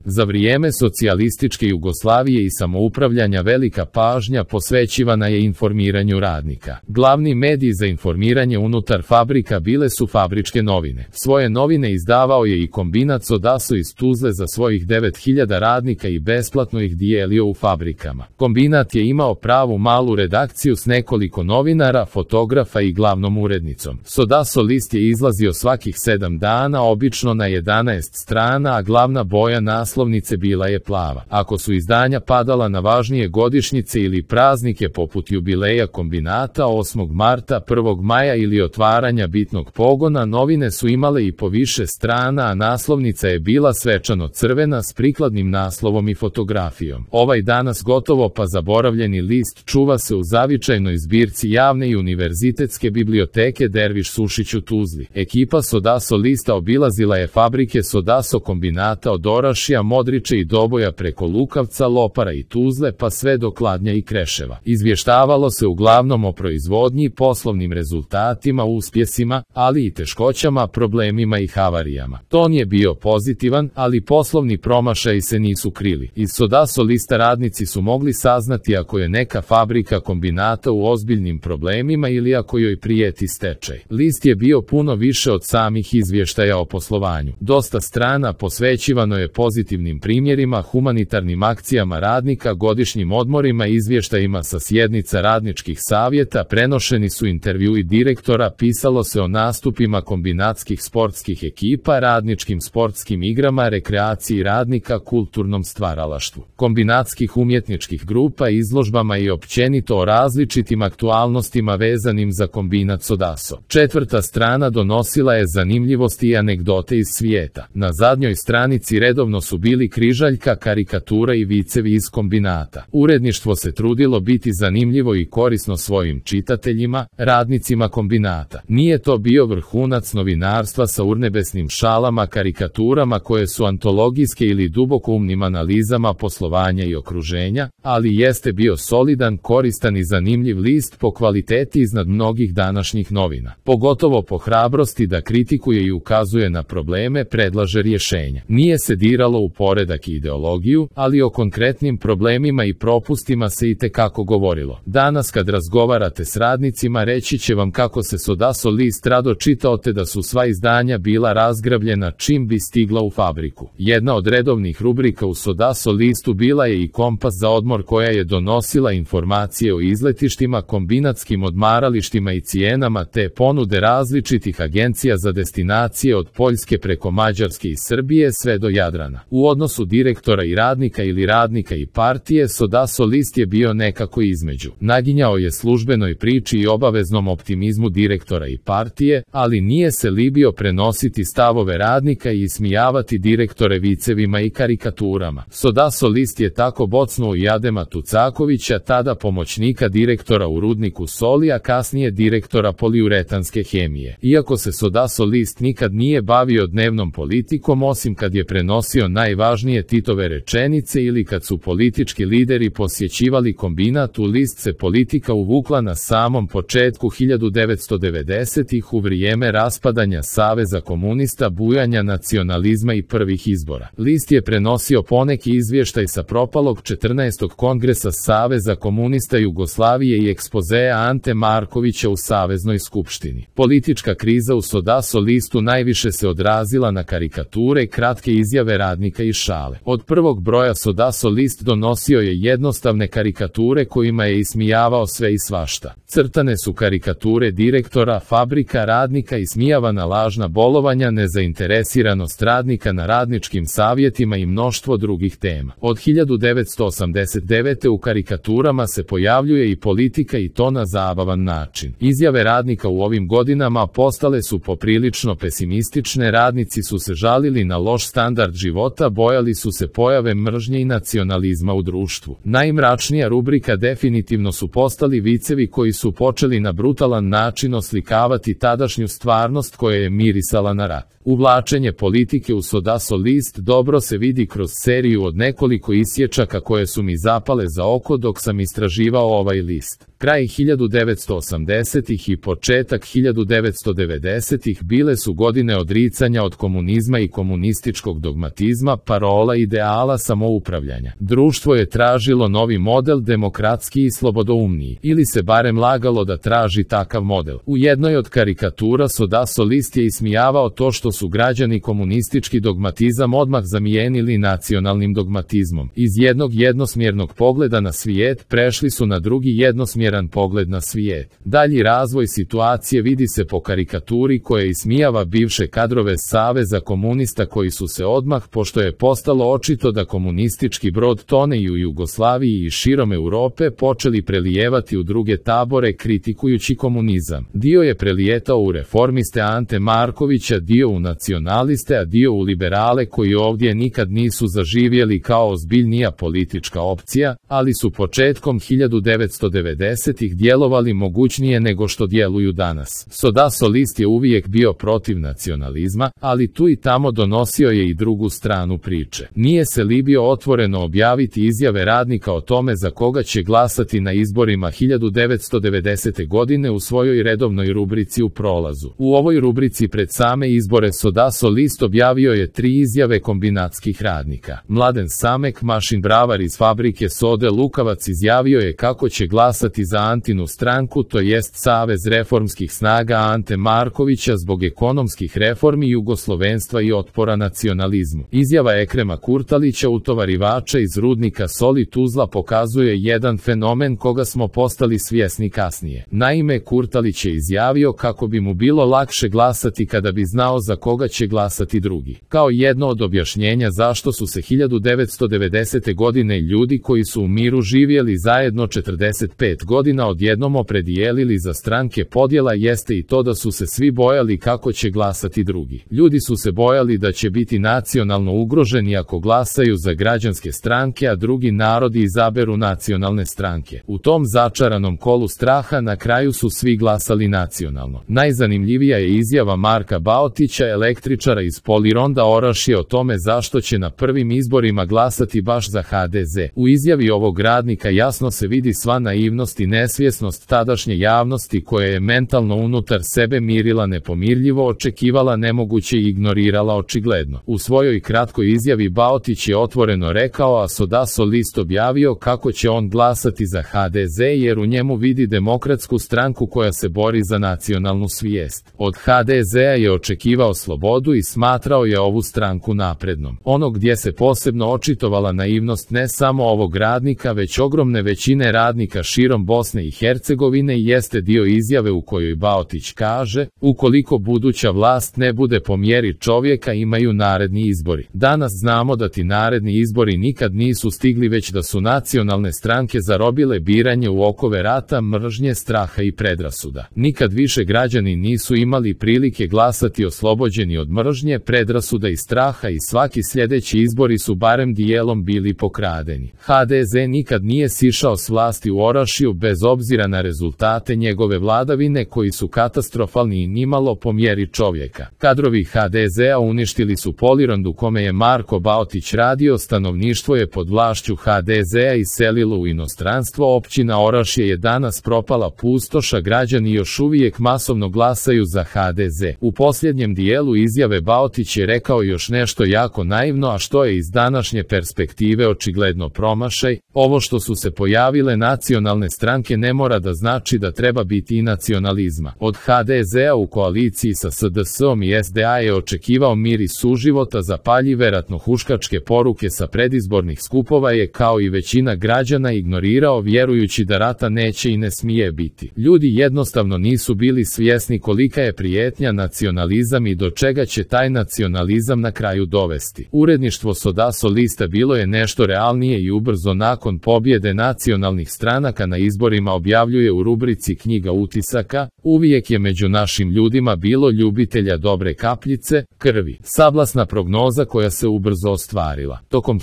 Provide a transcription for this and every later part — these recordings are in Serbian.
Za vrijeme socijalističke Jugoslavije i samoupravljanja velika pažnja posvećivana je informiranju radnika. Glavni mediji za informiranje unutar fabrika bile su fabričke novine. Svoje novine izdavao je i kombinat Sodaso iz Tuzle za svojih 9000 radnika i besplatno ih dijelio u fabrikama. Kombinat je imao pravu malu redakciju s nekoliko novinara, fotografa i glavnom urednicom. Sodaso list je izlazio svakih 7 dana, obično na 11 strana, a glavna boja naslovnice bila je plava. Ako su izdanja padala na važnije godišnjice ili praznike poput jubileja kombinata 8. marta, 1. maja ili otvaranja bitnog pogona, novine su imale i po više strana, a naslovnica je bila svečano crvena s prikladnim naslovom i fotografijom. Ovaj danas gotovo pa zaboravljeni list čuva se u zavičajnoj zbirci javne i univerzitetske biblioteke Derviš Sušić u Tuzli. Ekipa Sodaso lista obilazila je fabrike Sodaso kombinata od Orašja, Modriče i Doboja preko Lukavca, Lopara i Tuzle pa sve do Kladnja i Kreševa. Izvještavalo se uglavnom o proizvodnji, poslovnim rezultatima, uspjesima, ali i teškoćama, problemima i havarijama. Ton je bio pozitivan, ali poslovni promašaji se nisu krili. Iz Sodaso lista radnici su mogli saznati ako je neka fabrika kombinata u ozbiljnim problemima ili ako joj prijeti stečaj. List je bio puno više od samih izvještaja o poslovanju. Dosta strana posvećivano je pozitivnim primjerima, humanitarnim akcijama radnika, godišnjim odmorima, izvještajima sa sjednica radničkih savjeta, prenošeni su intervjui direktora, pisalo se o nastupima kombinatskih sportskih ekipa, radničkim sportskim igrama, rekreaciji radnika, kulturnom stvaralaštvu, kombinatskih umjetničkih grupa, izložbama i općenito o različitim aktualnostima vezanim za kombinat Sodaso. 4. strana donosila je zanimljivosti i anegdote iz svijeta. Na zadnjoj stranici redovno su bili križaljka, karikatura i vicevi iz kombinata. Uredništvo se trudilo biti zanimljivo i korisno svojim čitateljima, radnicima kombinata. Nije to bio vrhunac novinarstva sa urnebesnim šalama, karikaturama koje su antologijske ili dubokoumnim analizama poslovanja i okruženja, ali jeste bio solidan, koristan i zanimljiv list po kvaliteti iznad mnogih današnjih novina. Pogotovo po hrabrosti da kritikuje i ukazuje na probleme, predlaže rješenja. Nije se diralo u poredak i ideologiju, ali o konkretnim problemima i propustima se itekako govorilo. Danas kad razgovarate s radnicima reći će vam kako se Sodaso list rado čitao te da su sva izdanja bila razgrabljena čim bi stigla u fabriku. Jedna od redovnih rubrika u Sodaso listu bila je i kompas za odmor koja je donosila informacije o izletištima, kombinatskim odmaralištima i cijenama te ponude različitih agencija za destinacije od Poljske preko Mađarske i Srbije sve do Jadrana. U odnosu direktora i radnika ili radnika i partije, Sodaso list je bio nekako između. Naginjao je službenoj priči i obaveznom optimizmu direktora i partije, ali nije se libio prenositi stavove radnika i ismijavati direktore vicevima i karikaturama. Sodaso list je tako bocnuo i Adema Tucakovića, tada pomoćnika direktora u rudniku soli, a kasnije direktora poliuretanske hemije. Iako se Sodaso list nikad nije bavio dnevnom politikom, osim kad je prenosio najvažnije Titove rečenice ili kad su politički lideri posjećivali kombinat, u list se politika uvukla na samom početku 1990-ih u vrijeme raspadanja Saveza komunista, bujanja nacionalizma i prvih izbora. List je prenosio poneki izvještaj sa propalog 14. kongresa Saveza komunista Jugoslavije i ekspozea Ante Markovića u Saveznoj skupštini. Politička kriza u Sodaso listu najviše se odrazila na karikature, kratke izjave radnika i šale. Od prvog broja Sodaso list donosio je jednostavne karikature kojima je ismijavao sve i svašta. Crtane su karikature direktora, fabrika, radnika, ismijavana lažna bolovanja, nezainteresiranost radnika na radničkim savjetima i mnoštvo drugih tema. Od 1989. u karikaturama se pojavljuje i politika i to na zabavan način. Izjave radnika u ovim godinama postale su poprilično pesimistične, radnici su se žalili na loš standard života, bojali su se pojave mržnje i nacionalizma u društvu. Najmračnija rubrika definitivno su postali vicevi koji su počeli na brutalan način oslikavati tadašnju stvarnost koja je mirisala na rat. Uvlačenje politike u Sodaso list dobro se vidi kroz seriju od nekoliko isječaka koje su mi zapale za oko dok sam istraživao ovaj list. Kraj 1980-ih i početak 1990-ih bile su godine odricanja od komunizma i komunističkog dogmatizma, socializma, parola ideala samoupravljanja. Društvo je tražilo novi model, demokratski i slobodoumniji, ili se barem lagalo da traži takav model. U jednoj od karikatura Sodaso List je ismijavao to što su građani komunistički dogmatizam odmah zamijenili nacionalnim dogmatizmom. Iz jednog jednosmjernog pogleda na svijet prešli su na drugi jednosmjeran pogled na svijet. Dalji razvoj situacije vidi se po karikaturi koja ismijava bivše kadrove Saveza komunista koji su se odmah, pošto je postalo očito da komunistički brod tone i u Jugoslaviji i širom Europe, počeli prelijevati u druge tabore kritikujući komunizam. Dio je prelijetao u reformiste Ante Markovića, dio u nacionaliste, a dio u liberale koji ovdje nikad nisu zaživjeli kao ozbiljnija politička opcija, ali su početkom 1990-ih djelovali mogućnije nego što djeluju danas. Sodaso List je uvijek bio protiv nacionalizma, ali tu i tamo donosio je i drugu stranu priče. Nije se libio otvoreno objaviti izjave radnika o tome za koga će glasati na izborima 1990. godine u svojoj redovnoj rubrici U prolazu. U ovoj rubrici pred same izbore Sodaso List objavio je 3 izjave kombinatskih radnika. Mladen Samek, mašin bravar iz fabrike sode Lukavac, izjavio je kako će glasati za Antinu stranku, to jest Savez reformskih snaga Ante Markovića zbog ekonomskih reformi jugoslovenstva i otpora nacionalizmu. Izjava Ekrema Kurtalića, utovarivača iz rudnika soli Tuzla, pokazuje jedan fenomen koga smo postali svjesni kasnije. Naime, Kurtalić je izjavio kako bi mu bilo lakše glasati kada bi znao za koga će glasati drugi. Kao jedno od objašnjenja zašto su se 1990. godine ljudi koji su u miru živjeli zajedno 45 godina odjednom opredijelili za stranke podjela jeste i to da su se svi bojali kako će glasati drugi. Ljudi su se bojali da će biti nacionalno ugroženi ako glasaju za građanske stranke, a drugi narodi izaberu nacionalne stranke. U tom začaranom kolu straha na kraju su svi glasali nacionalno. Najzanimljivija je izjava Marka Baotića, električara iz Polironda Orašje, o tome zašto će na prvim izborima glasati baš za HDZ. U izjavi ovog radnika jasno se vidi sva naivnost i nesvjesnost tadašnje javnosti koja je mentalno unutar sebe mirila nepomirljivo, očekivala nemoguće i ignorirala očigledno. U svojoj kratkoj izjavi Baotić je otvoreno rekao, a Sodaso List objavio kako će on glasati za HDZ jer u njemu vidi demokratsku stranku koja se bori za nacionalnu svijest. Od HDZ-a je očekivao slobodu i smatrao je ovu stranku naprednom. Ono gdje se posebno očitovala naivnost ne samo ovog radnika već ogromne većine radnika širom Bosne i Hercegovine jeste dio izjave u kojoj Baotić kaže: ukoliko buduća vlast ne bude po mjeri čovjeka, imaju naredni izbori. Danas znamo da ti naredni izbori nikad nisu stigli, već da su nacionalne stranke zarobile biranje u okove rata, mržnje, straha i predrasuda. Nikad više građani nisu imali prilike glasati oslobođeni od mržnje, predrasuda i straha i svaki sljedeći izbori su barem dijelom bili pokradeni. HDZ nikad nije sišao s vlasti u Orašju bez obzira na rezultate njegove vladavine koji su katastrofalni i nimalo po mjeri čovjeka. Kadrovi HDZ-a uništili su Polirond u kome je Marko Baotić radio, stanovništvo je pod vlašću HDZ-a iselilo u inostranstvo, općina Orašje je danas propala pustoša, građani još uvijek masovno glasaju za HDZ. U posljednjem dijelu izjave Baotić je rekao još nešto jako naivno, a što je iz današnje perspektive očigledno promašaj: ovo što su se pojavile nacionalne stranke ne mora da znači da treba biti i nacionalizma. Od HDZ-a u koaliciji sa SDS-om i SDA je očekivao mir i suživota, zapaljive ratnohuškačke poruke sa predizbornih skupova je kao i većina građana ignorirao, vjerujući da rata neće i ne smije biti. Ljudi jednostavno nisu bili svjesni kolika je prijetnja nacionalizam i do čega će taj nacionalizam na kraju dovesti. Uredništvo Sodaso Lista bilo je nešto realnije i ubrzo nakon pobjede nacionalnih stranaka na izborima objavljuje u rubrici Knjiga utisaka: uvijek je među našim ljudima bilo ljubitelja dobre kapljice, krvi. Sablasna prognoza koja se ubrzo ostvarila. Tokom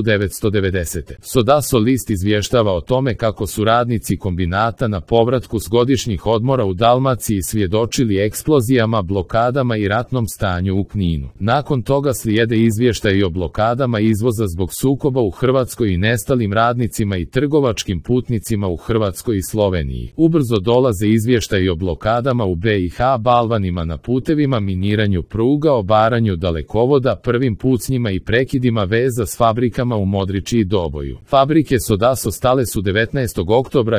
1990. Sodaso List izvještava o tome kako su radnici kombinata na povratku s godišnjih odmora u Dalmaciji svjedočili eksplozijama, blokadama i ratnom stanju u Kninu. Nakon toga slijede izvještaji o blokadama izvoza zbog sukoba u Hrvatskoj i nestalim radnicima i trgovačkim putnicima u Hrvatskoj i Sloveniji. Ubrzo dolaze izvještaji o blokadama u BiH, balvanima na putevima, miniranju pruga, obaranju dalekovoda. Prvim put pucnjima i prekidima veza s fabrikama u Modriči i Doboju. Fabrike Sodaso stale su 19. oktobra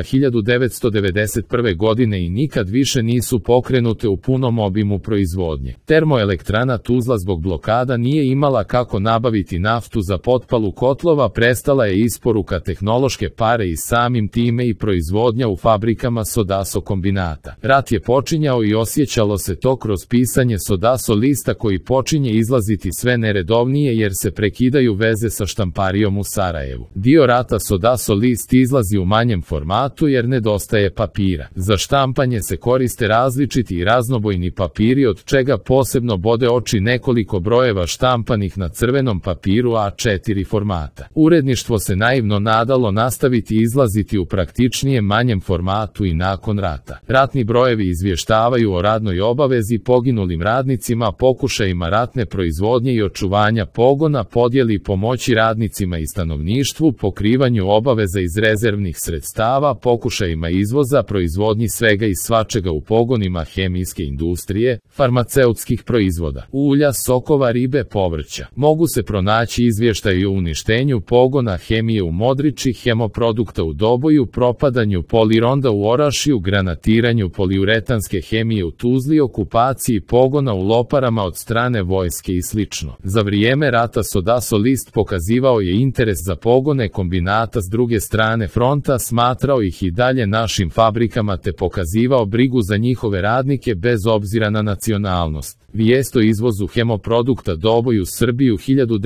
1991. godine i nikad više nisu pokrenute u punom obimu proizvodnje. Termoelektrana Tuzla zbog blokada nije imala kako nabaviti naftu za potpalu kotlova, prestala je isporuka tehnološke pare i samim time i proizvodnja u fabrikama Sodaso kombinata. Rat je počinjao i osjećalo se to kroz pisanje Sodaso lista koji počinje izlaziti sve neredovnije jer se prekidaju veze sa štamparijom u Sarajevu. Dio rata Sodaso list izlazi u manjem formatu jer nedostaje papira. Za štampanje se koriste različiti i raznobojni papiri od čega posebno bode oči nekoliko brojeva štampanih na crvenom papiru A4 formata. Uredništvo se naivno nadalo nastaviti izlaziti u praktičnijem manjem formatu i nakon rata. Ratni brojevi izvještavaju o radnoj obavezi, poginulim radnicima, pokušajima ratne proizvodnje i očuvanja pogona, podjeli pomoći radnicima i stanovništvu, pokrivanju obaveza iz rezervnih sredstava, pokušajima izvoza, proizvodnji svega i svačega u pogonima hemijske industrije, farmaceutskih proizvoda, ulja, sokova, ribe, povrća. Mogu se pronaći izvještaji o uništenju pogona hemije u Modriči, hemoprodukta u Doboju, propadanju Polironda u Orašju, granatiranju poliuretanske hemije u Tuzli, okupaciji pogona u Loparama od strane vojske i sl. Za vrijeme rata Sodaso list pokazivao je interes za pogone kombinata s druge strane fronta, smatrao ih i dalje našim fabrikama te pokazivao brigu za njihove radnike bez obzira na nacionalnost. Vijest o izvozu hemoprodukta Doboj u Srbiju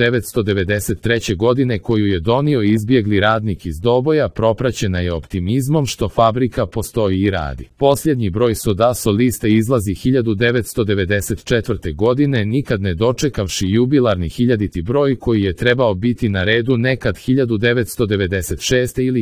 1993. godine koju je donio izbjegli radnik iz Doboja propraćena je optimizmom što fabrika postoji i radi. Posljednji broj Sodaso liste izlazi 1994. godine, nikad ne dočekavši jubilarni 1000. broj koji je trebao biti na redu nekad 1996. ili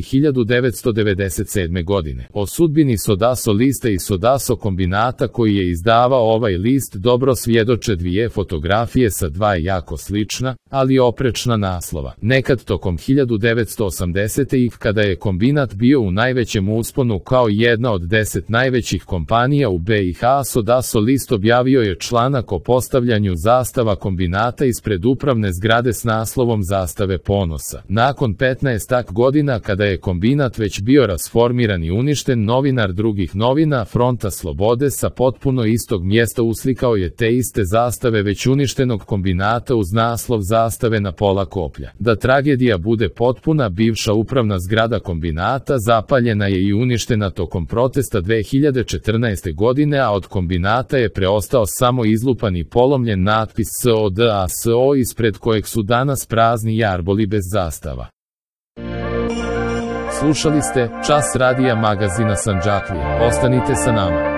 1997. godine. O sudbini Sodaso liste i Sodaso kombinata koji je izdavao ovaj list dobro svjedoče dvije fotografije sa dva jako slična, ali oprečna naslova. Nekad tokom 1980-ih kada je kombinat bio u najvećem usponu kao jedna od 10 najvećih kompanija u BiH, Sodaso list objavio je članak o postavljanju zastava kombinata ispred upravne zgrade s naslovom Zastave ponosa. Nakon 15 godina kada je kombinat već bio rasformiran i uništen, novinar drugih novina Fronta Slobode sa potpuno istog mjesta uslikao je te iste zastave već uništenog kombinata uz naslov Zastave na pola koplja. Da tragedija bude potpuna, bivša upravna zgrada kombinata zapaljena je i uništena tokom protesta 2014. godine, a od kombinata je preostao samo izlupan i polomljen natpis SODASO ispred kojeg su danas prazni jarboli bez zastava. Slušali ste Čas radija magazina Sandžaklija. Ostanite sa nama.